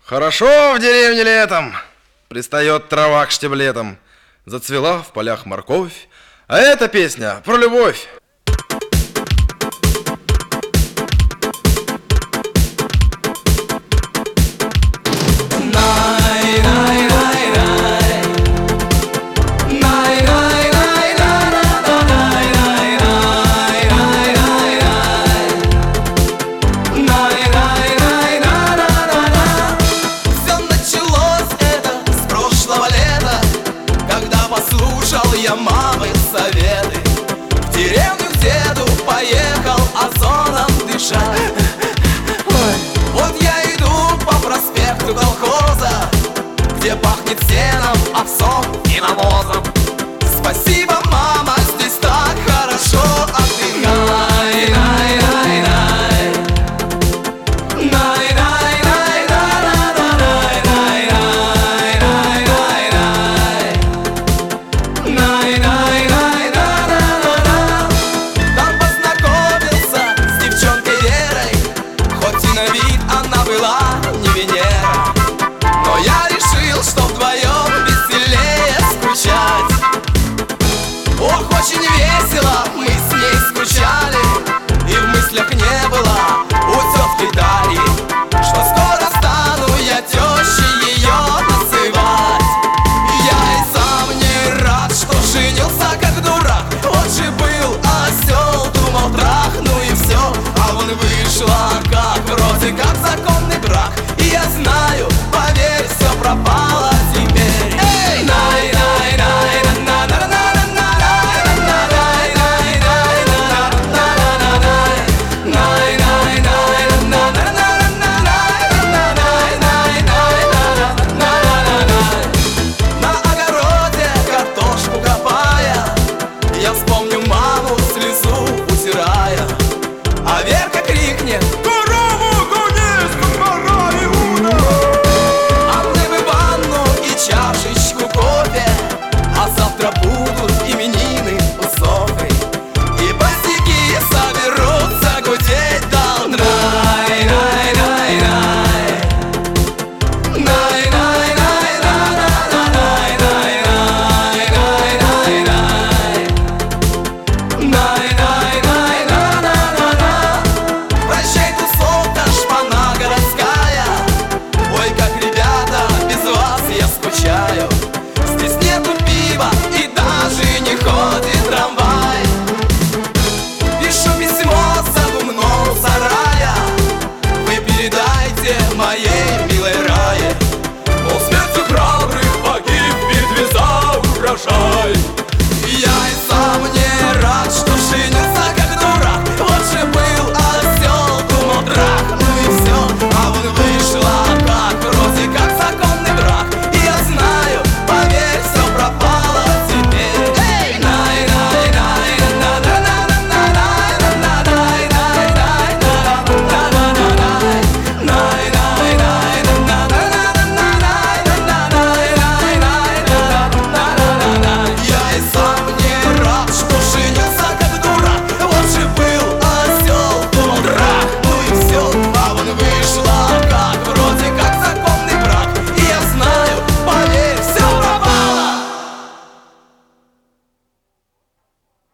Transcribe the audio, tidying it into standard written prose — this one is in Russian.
Хорошо в деревне летом, пристает трава к штиблетам, зацвела в полях морковь, а эта песня про любовь. Послушал я мамы советы, в деревню к деду поехал озоном дышать. Вот я иду по проспекту колхоза, где пахнет сеном, овсом и навозом.